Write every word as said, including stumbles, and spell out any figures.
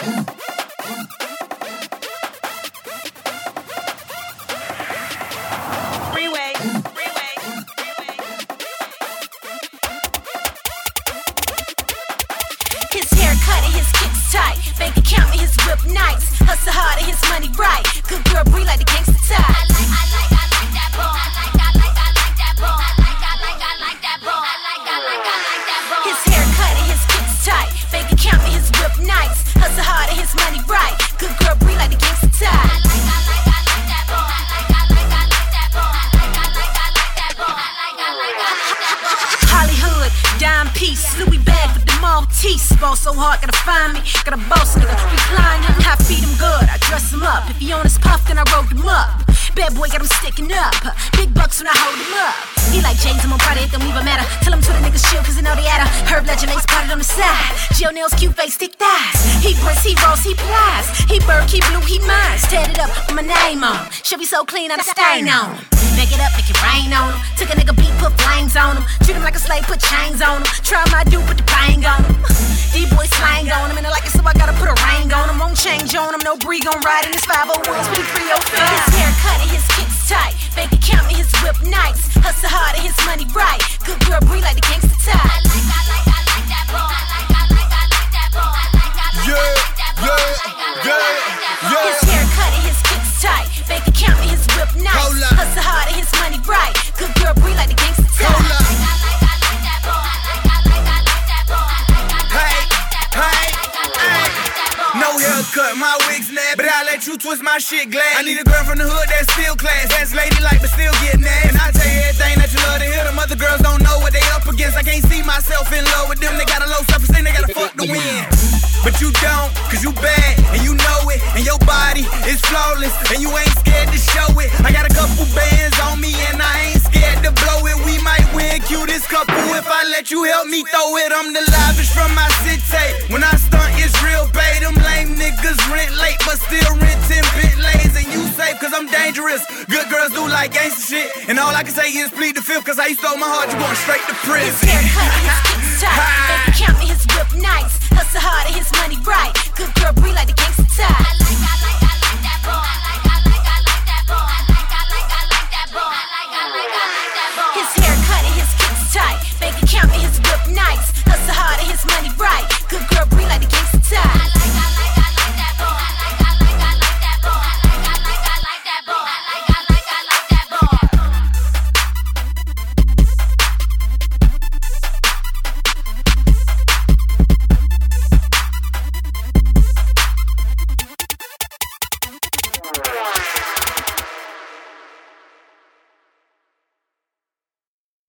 His haircut and his kicks tight. Bank account and his whip nice. Hustle hard and his money right. Good girl breathe like the gangsta type. I like, I like, I like that ball. I like, I like, I like that ball. I like, I like, I like that ball. I like, I like, I like that ball. His haircut and his kicks tight. Bank account and his whip nice. Hustle hard and his money right. Good girl breathe like the gangsta type. I like, I like, I like that ball. I like, I like, I like that ball. I like, I like, I like that ball. I like, I like, I like that ball. Hollywood, dime piece, Louis bag with the Maltese. Ball so hard, gotta find me. Got a boss nigga reclining. I feed him good, I dress him up. If he on his puff, then I rolled him up. Bad boy got him sticking up. Big bucks when I hold him up. He like James, I'm on party, it don't even matter. Tell him to the niggas chill, cause they know they at her. Herb Legend lace potted on the side. Jill nails, cute face, thick thighs. He bricks, he rolls, he plies. He burk, he blue, he mines. Tatted up with my name on him. Should be so clean, not a stain on him. Make it up, make it rain on him. Took a nigga beat, put flames on him. Treat him like a slave, put chains on him. Try my dude, put the bang on him. These boys slang on him, and I like it, so I gotta put a ring on him. Won't change on him, no Bree gon' ride in his five oh ones, but he three oh five. His haircut and his kicks tight. Bank account and his whip nice. Hustle hard and his money right. Good girl Bree like the gangsta type. I like, I like, I like that ball. I like, I like, I like that ball. I like, I like, I like that ball. I like, I like, I like that ball. His haircut and his kicks tight. Bank account and his whip nice. Hustle hard and his money right. Good girl Bree like the gangsta type. I like, I like, I like that ball. I like, I like, I like that ball. I like, I like, I like that ball. I like, I like, I like that ball. No haircut, my wig's nappy, but I let you twist my shit glad. I need a girl from the hood that's still class, that's ladylike but still get nasty. And I tell you everything that you love to hear. Them other girls don't know what they up against. I can't see myself in love with them. They got a low self-esteem, they gotta fuck to win. But you don't, cause you bad, and you know it. And your body is flawless, and you ain't scared to show it. I got a couple bands on me, and I ain't scared to blow it. We might win cutest couple if I let you help me throw it. I'm the livest from my city. When I stunt, it's real bait. Them lame niggas rent late, but still rentin' Bentleys. And you safe, cause I'm dangerous. Good girls do like gangsta shit. And all I can say is plead the fifth, cause how you stole my heart, you going straight to prison. His haircut and his kicks tight. Bank account and his whip nice. Hustle hard and his money right.